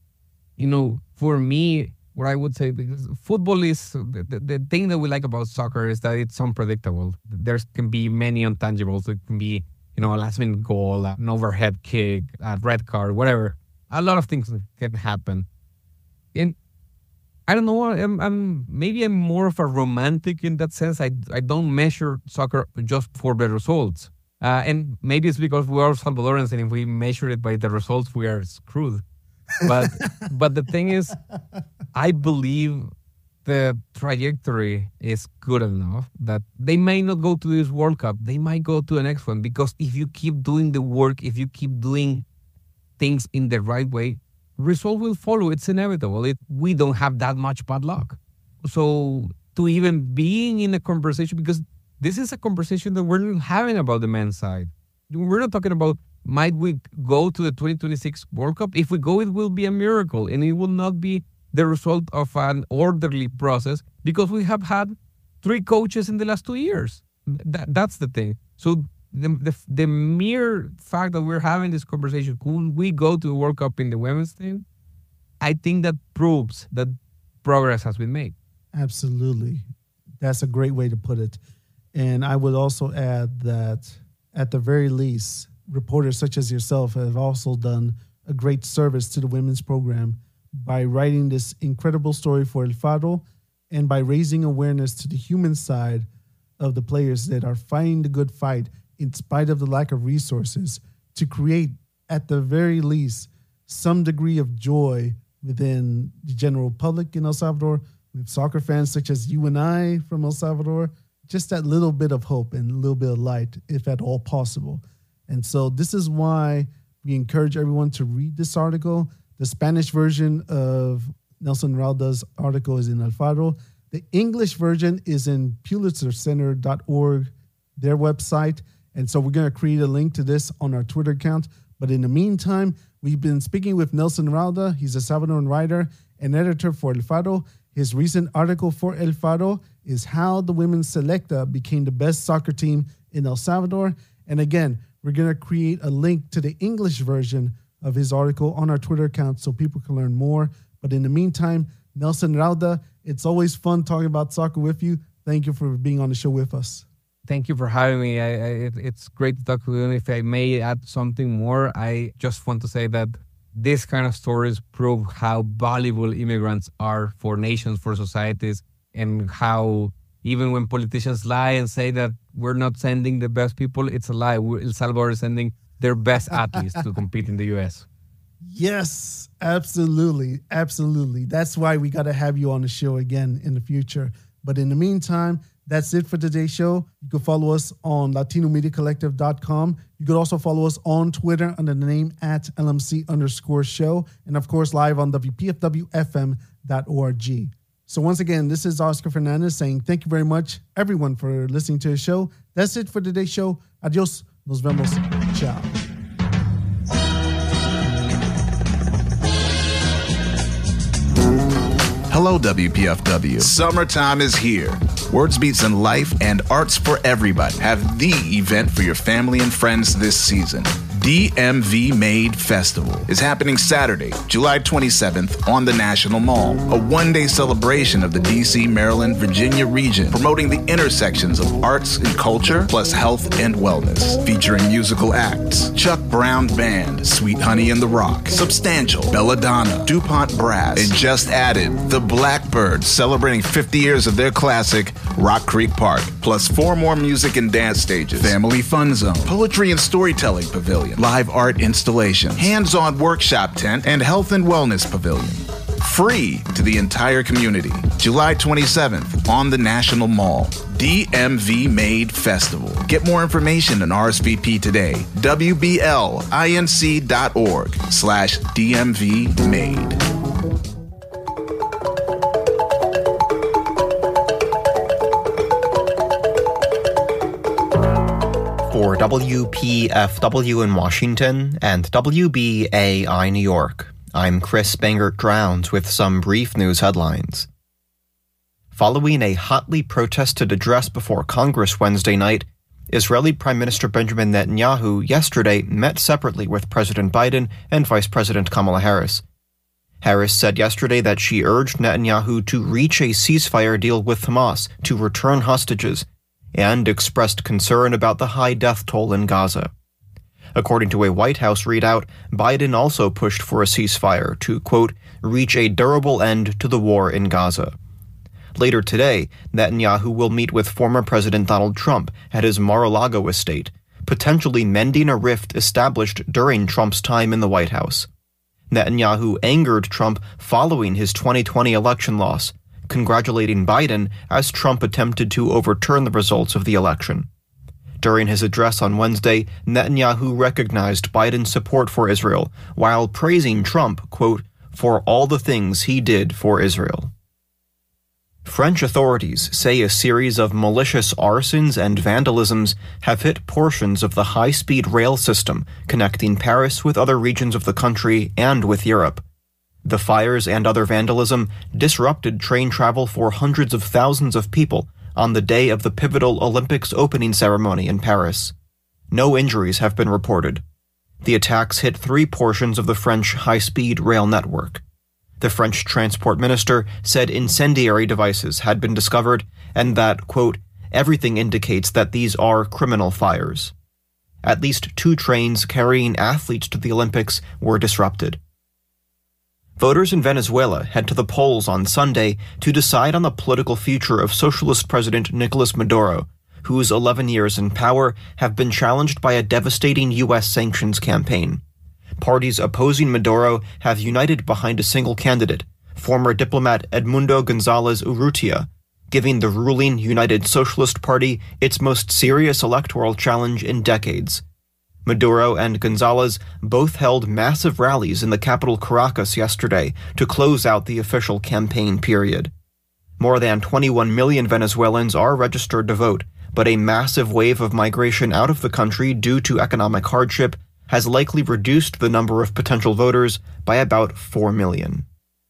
for me, what I would say, because football is, the thing that we like about soccer is that it's unpredictable. There can be many intangibles. It can be a last-minute goal, an overhead kick, a red card, whatever. A lot of things can happen. And I don't know, maybe I'm more of a romantic in that sense. I don't measure soccer just for the results. And maybe it's because we are Salvadorans, and if we measure it by the results, we are screwed. But the thing is, I believe the trajectory is good enough that they may not go to this World Cup. They might go to the next one, because if you keep doing the work, if you keep doing things in the right way, result will follow. It's inevitable. We don't have that much bad luck. So to even being in a conversation, because this is a conversation that we're having about the men's side. We're not talking about might we go to the 2026 World Cup. If we go, it will be a miracle, and it will not be the result of an orderly process, because we have had 3 coaches in the last 2 years. That's the thing. So the mere fact that we're having this conversation, could we go to the World Cup in the women's team? I think that proves that progress has been made. Absolutely. That's a great way to put it. And I would also add that at the very least, reporters such as yourself have also done a great service to the women's program by writing this incredible story for El Faro, and by raising awareness to the human side of the players that are fighting the good fight in spite of the lack of resources, to create, at the very least, some degree of joy within the general public in El Salvador, with soccer fans such as you and I from El Salvador, just that little bit of hope and a little bit of light, if at all possible. And so this is why we encourage everyone to read this article. The Spanish version of Nelson Rauda's article is in El Faro. The English version is in pulitzercenter.org, their website. And so we're going to create a link to this on our Twitter account. But in the meantime, we've been speaking with Nelson Rauda. He's a Salvadoran writer and editor for El Faro. His recent article for El Faro is how the women's Selecta became the best soccer team in El Salvador. And again, we're going to create a link to the English version of his article on our Twitter account so people can learn more. But in the meantime, Nelson Rauda, it's always fun talking about soccer with you. Thank you for being on the show with us. Thank you for having me. It's great to talk to you. And if I may add something more, I just want to say that this kind of stories prove how valuable immigrants are for nations, for societies, and how even when politicians lie and say that we're not sending the best people, it's a lie. El Salvador is sending their best athletes to compete in the U.S. Yes, absolutely. Absolutely. That's why we got to have you on the show again in the future. But in the meantime, that's it for today's show. You can follow us on LatinoMediaCollective.com. You could also follow us on Twitter under the name @LMC_show. And of course, live on WPFWFM.org. So once again, this is Oscar Fernandez saying thank you very much, everyone, for listening to the show. That's it for today's show. Adios. Nos vemos. Ciao. Hello Hello, WPFW. Summertime is here. Words Beats in Life and Arts for Everybody have the event for your family and friends this season. DMV Made Festival is happening Saturday, July 27th on the National Mall, a one-day celebration of the D.C., Maryland, Virginia region, promoting the intersections of arts and culture, plus health and wellness, featuring musical acts, Chuck Brown Band, Sweet Honey and the Rock, Substantial, Belladonna, DuPont Brass, and just added, the Blackbirds, celebrating 50 years of their classic, Rock Creek Park, plus 4 more music and dance stages, Family Fun Zone, Poetry and Storytelling Pavilion, live art installation, hands-on workshop tent, and health and wellness pavilion. Free to the entire community. July 27th on the National Mall. DMV Made Festival. Get more information and RSVP today. WBLINC.org/DMV Made. For WPFW in Washington and WBAI New York, I'm Chris Bangert-Drowns with some brief news headlines. Following a hotly protested address before Congress Wednesday night, Israeli Prime Minister Benjamin Netanyahu yesterday met separately with President Biden and Vice President Kamala Harris. Harris said yesterday that she urged Netanyahu to reach a ceasefire deal with Hamas to return hostages, and expressed concern about the high death toll in Gaza. According to a White House readout, Biden also pushed for a ceasefire to, quote, reach a durable end to the war in Gaza. Later today, Netanyahu will meet with former President Donald Trump at his Mar-a-Lago estate, potentially mending a rift established during Trump's time in the White House. Netanyahu angered Trump following his 2020 election loss, congratulating Biden as Trump attempted to overturn the results of the election. During his address on Wednesday, Netanyahu recognized Biden's support for Israel while praising Trump, quote, for all the things he did for Israel. French authorities say a series of malicious arsons and vandalisms have hit portions of the high-speed rail system connecting Paris with other regions of the country and with Europe. The fires and other vandalism disrupted train travel for hundreds of thousands of people on the day of the pivotal Olympics opening ceremony in Paris. No injuries have been reported. The attacks hit 3 portions of the French high-speed rail network. The French transport minister said incendiary devices had been discovered and that, quote, everything indicates that these are criminal fires. At least 2 trains carrying athletes to the Olympics were disrupted. Voters in Venezuela head to the polls on Sunday to decide on the political future of socialist President Nicolas Maduro, whose 11 years in power have been challenged by a devastating U.S. sanctions campaign. Parties opposing Maduro have united behind a single candidate, former diplomat Edmundo González Urrutia, giving the ruling United Socialist Party its most serious electoral challenge in decades. Maduro and González both held massive rallies in the capital Caracas yesterday to close out the official campaign period. More than 21 million Venezuelans are registered to vote, but a massive wave of migration out of the country due to economic hardship has likely reduced the number of potential voters by about 4 million.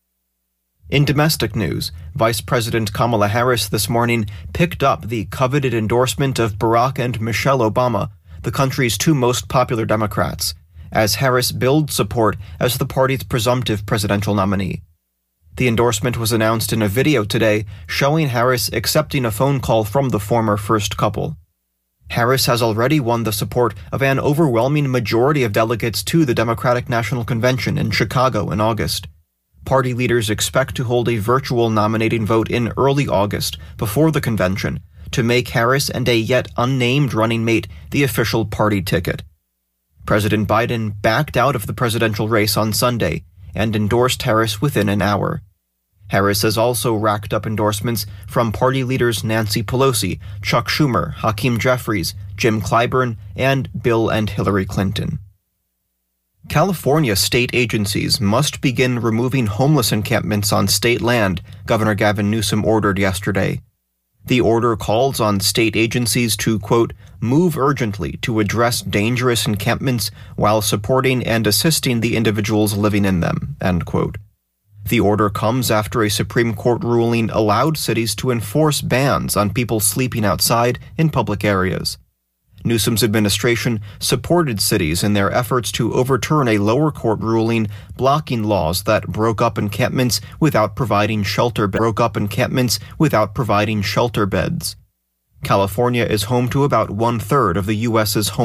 In domestic news, Vice President Kamala Harris this morning picked up the coveted endorsement of Barack and Michelle Obama, the country's 2 most popular Democrats, as Harris builds support as the party's presumptive presidential nominee. The endorsement was announced in a video today showing Harris accepting a phone call from the former first couple. Harris has already won the support of an overwhelming majority of delegates to the Democratic National Convention in Chicago in August. Party leaders expect to hold a virtual nominating vote in early August before the convention to make Harris and a yet unnamed running mate the official party ticket. President Biden backed out of the presidential race on Sunday and endorsed Harris within an hour. Harris has also racked up endorsements from party leaders Nancy Pelosi, Chuck Schumer, Hakeem Jeffries, Jim Clyburn, and Bill and Hillary Clinton. California state agencies must begin removing homeless encampments on state land, Governor Gavin Newsom ordered yesterday. The order calls on state agencies to, quote, move urgently to address dangerous encampments while supporting and assisting the individuals living in them, end quote. The order comes after a Supreme Court ruling allowed cities to enforce bans on people sleeping outside in public areas. Newsom's administration supported cities in their efforts to overturn a lower court ruling blocking laws that broke up encampments without providing shelter beds. California is home to about 1/3 of the U.S.'s